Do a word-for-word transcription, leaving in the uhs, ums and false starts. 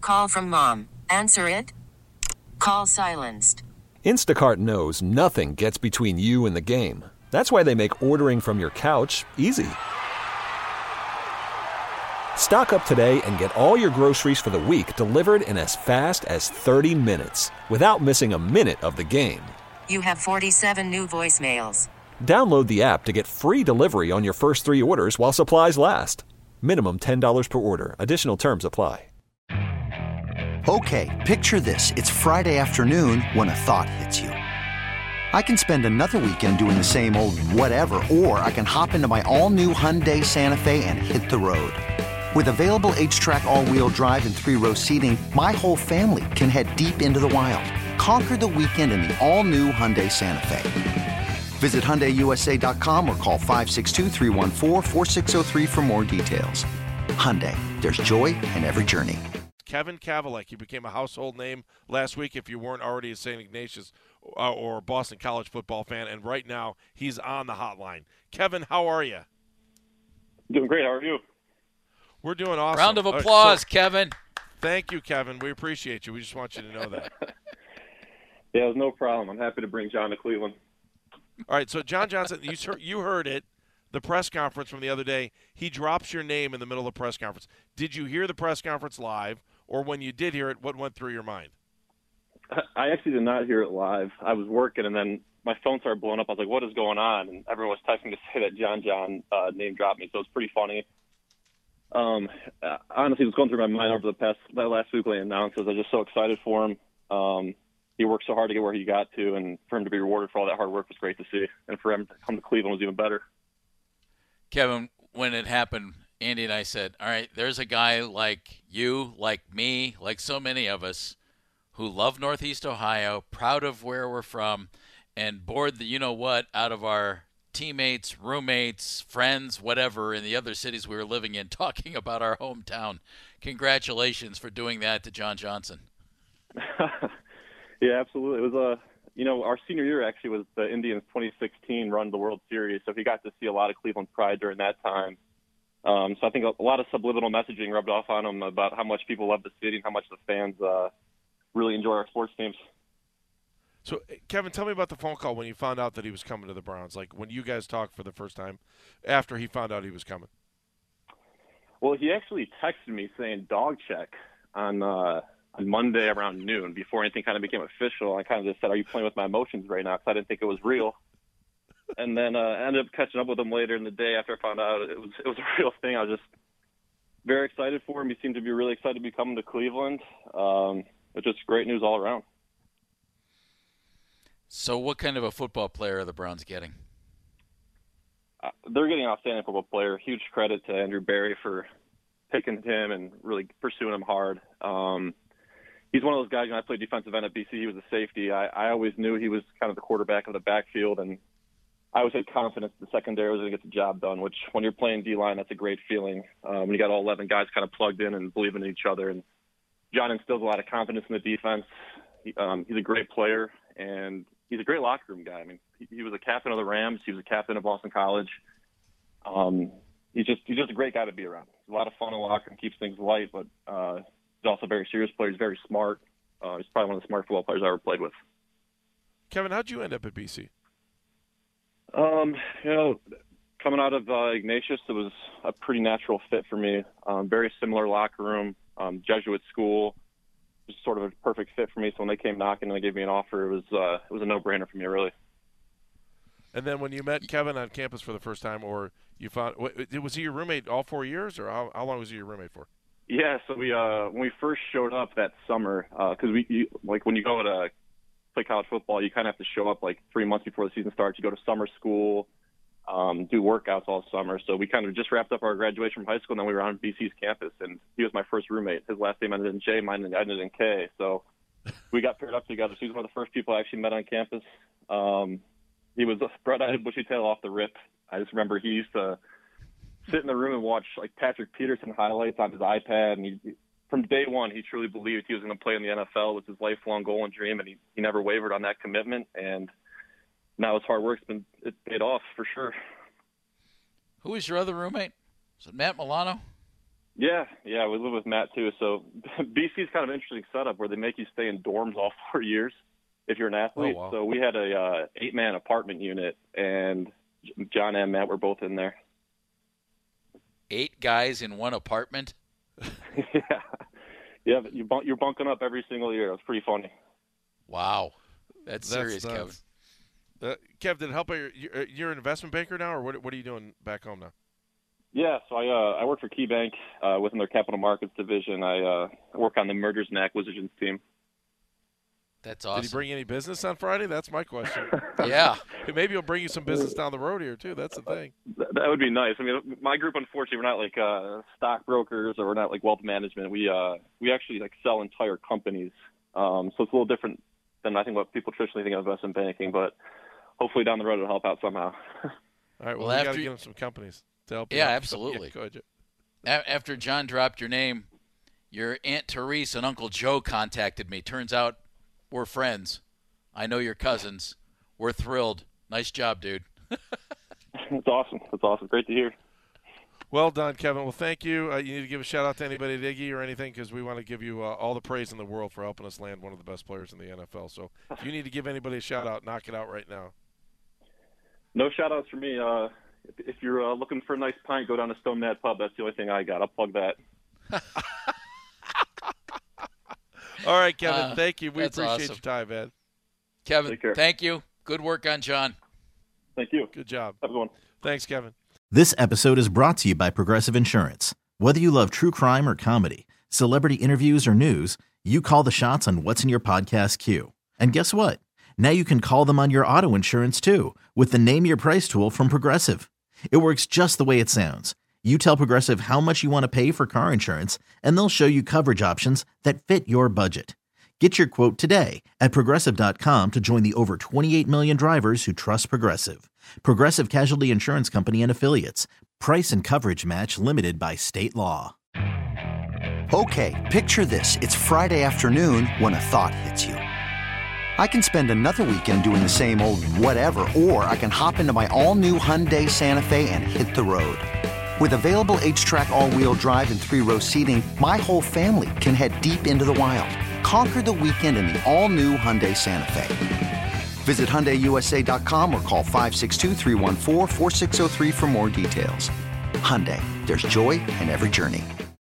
Call from mom. Answer it. Call silenced. Instacart knows nothing gets between you and the game. That's why they make ordering from your couch easy. Stock up today and get all your groceries for the week delivered in as fast as thirty minutes without missing a minute of the game. You have forty-seven new voicemails. Download the app to get free delivery on your first three orders while supplies last. Minimum ten dollars per order. Additional terms apply. Okay, picture this. It's Friday afternoon when a thought hits you. I can spend another weekend doing the same old whatever, or I can hop into my all-new Hyundai Santa Fe and hit the road. With available H-Track all-wheel drive and three-row seating, my whole family can head deep into the wild. Conquer the weekend in the all-new Hyundai Santa Fe. Visit Hyundai U S A dot com or call five six two, three one four, four six zero three for more details. Hyundai, there's joy in every journey. Kevin Kavalek, he became a household name last week if you weren't already a Saint Ignatius uh, or Boston College football fan, and right now he's on the hotline. Kevin, how are you? Doing great. How are you? We're doing awesome. Round of applause, right, so, Kevin. Thank you, Kevin. We appreciate you. We just want you to know that. Yeah, it was no problem. I'm happy to bring John to Cleveland. All right, so John Johnson, you heard, you heard it, the press conference from the other day. He drops your name in the middle of the press conference. Did you hear the press conference live, or when you did hear it, what went through your mind? I actually did not hear it live. I was working, and then my phone started blowing up. I was like, what is going on? And everyone was texting to say that John John uh, name dropped me, so it was pretty funny. Um, honestly, it was going through my mind over the past that last week when he announced it. I was just so excited for him. Um, he worked so hard to get where he got to, and for him to be rewarded for all that hard work was great to see. And for him to come to Cleveland was even better. Kevin, when it happened, Andy and I said, all right, there's a guy like you, like me, like so many of us who love Northeast Ohio, proud of where we're from, and bored the you-know-what out of our teammates, roommates, friends, whatever, in the other cities we were living in, talking about our hometown. Congratulations for doing that to John Johnson. Yeah, absolutely. It was a, you know, our senior year actually was the Indians' twenty sixteen run to the World Series, so he got to see a lot of Cleveland pride during that time. Um, so I think a lot of subliminal messaging rubbed off on him about how much people love the city and how much the fans uh, really enjoy our sports teams. So, Kevin, tell me about the phone call when you found out that he was coming to the Browns, like when you guys talked for the first time after he found out he was coming. Well, he actually texted me saying dog check on uh, on Monday around noon before anything kind of became official. I kind of just said, are you playing with my emotions right now? Because I didn't think it was real. And then uh, I ended up catching up with him later in the day after I found out it was it was a real thing. I was just very excited for him. He seemed to be really excited to be coming to Cleveland. Um, it's just great news all around. So what kind of a football player are the Browns getting? Uh, they're getting an outstanding football player. Huge credit to Andrew Berry for picking him and really pursuing him hard. Um, he's one of those guys, when I played defensive end at B C, he was a safety. I, I always knew he was kind of the quarterback of the backfield, and I always had confidence the secondary was going to get the job done, which when you're playing D-line, that's a great feeling. Um, when you got all eleven guys kind of plugged in and believing in each other. And John instills a lot of confidence in the defense. He, um, he's a great player, and he's a great locker room guy. I mean, he, he was a captain of the Rams. He was a captain of Boston College. Um, he's just he's just a great guy to be around. He's a lot of fun in the locker room, keeps things light, but uh, he's also a very serious player. He's very smart. Uh, he's probably one of the smartest football players I ever played with. Kevin, how'd you end up at B C? Um, you know, coming out of uh, Ignatius, it was a pretty natural fit for me. Um, very similar locker room, um, Jesuit school, just sort of a perfect fit for me. So when they came knocking and they gave me an offer, it was uh, it was a no-brainer for me, really. And then when you met Kevin on campus for the first time, or you found, was he your roommate all four years, or how, how long was he your roommate for? Yeah, so we uh, when we first showed up that summer, because uh, we you, like when you go to play college football, you kind of have to show up like three months before the season starts. You go to summer school, um, do workouts all summer. So we kind of just wrapped up our graduation from high school, and then we were on B C's campus, and he was my first roommate. His last name ended in J, mine ended in K. So we got paired up together. So he was one of the first people I actually met on campus. Um, he was a bright-eyed, bushy-tailed off the rip. I just remember he used to sit in the room and watch like Patrick Peterson highlights on his iPad, and he, from day one, he truly believed he was going to play in the N F L. It was his lifelong goal and dream, and he, he never wavered on that commitment. And now his hard work's been it paid off for sure. Who was your other roommate? Was it Matt Milano? Yeah, yeah, we live with Matt too. So B C is kind of an interesting setup where they make you stay in dorms all four years if you're an athlete. Oh, wow. So we had a uh, eight-man apartment unit, and John and Matt were both in there. Eight guys in one apartment? yeah, yeah, you bunk, you're bunking up every single year. It was pretty funny. Wow, that's, That's serious, nuts. Kevin. Uh, Kev, did it help? You're, you're, you're an investment banker now, or what? What are you doing back home now? Yeah, so I uh, I work for KeyBank uh, within their capital markets division. I uh, work on the mergers and acquisitions team. That's awesome. Did he bring any business on Friday? That's my question. Yeah. Maybe he'll bring you some business down the road here too. That's the thing. That, that would be nice. I mean, my group, unfortunately, we're not like uh, stockbrokers or we're not like wealth management. We uh, we actually like sell entire companies. Um, so it's a little different than I think what people traditionally think of investment banking. But hopefully down the road it'll help out somehow. All right. Well, Well, we got to after give you- him some companies to help. you Yeah, out. absolutely. Yeah, go ahead. A- After John dropped your name, your Aunt Therese and Uncle Joe contacted me. Turns out we're friends. I know your cousins. We're thrilled. Nice job, dude. That's awesome. That's awesome. Great to hear. Well done, Kevin. Well, thank you. Uh, you need to give a shout out to anybody at Iggy or anything because we want to give you uh, all the praise in the world for helping us land one of the best players in the N F L. So if you need to give anybody a shout out, knock it out right now. No shout outs for me. Uh, if, if you're uh, looking for a nice pint, go down to Stone Mad Pub. That's the only thing I got. I'll plug that. All right, Kevin. Uh, thank you. We that's appreciate awesome. your time, man. Kevin, Take care. thank you. Good work on John. Thank you. Good job. Have a good one. Thanks, Kevin. This episode is brought to you by Progressive Insurance. Whether you love true crime or comedy, celebrity interviews or news, you call the shots on what's in your podcast queue. And guess what? Now you can call them on your auto insurance too with the Name Your Price tool from Progressive. It works just the way it sounds. You tell Progressive how much you want to pay for car insurance, and they'll show you coverage options that fit your budget. Get your quote today at Progressive dot com to join the over twenty-eight million drivers who trust Progressive. Progressive Casualty Insurance Company and Affiliates. Price and coverage match limited by state law. Okay, picture this. It's Friday afternoon when a thought hits you. I can spend another weekend doing the same old whatever, or I can hop into my all-new Hyundai Santa Fe and hit the road. With available H-Track all-wheel drive and three-row seating, my whole family can head deep into the wild. Conquer the weekend in the all-new Hyundai Santa Fe. Visit Hyundai U S A dot com or call five six two, three one four, four six zero three for more details. Hyundai, there's joy in every journey.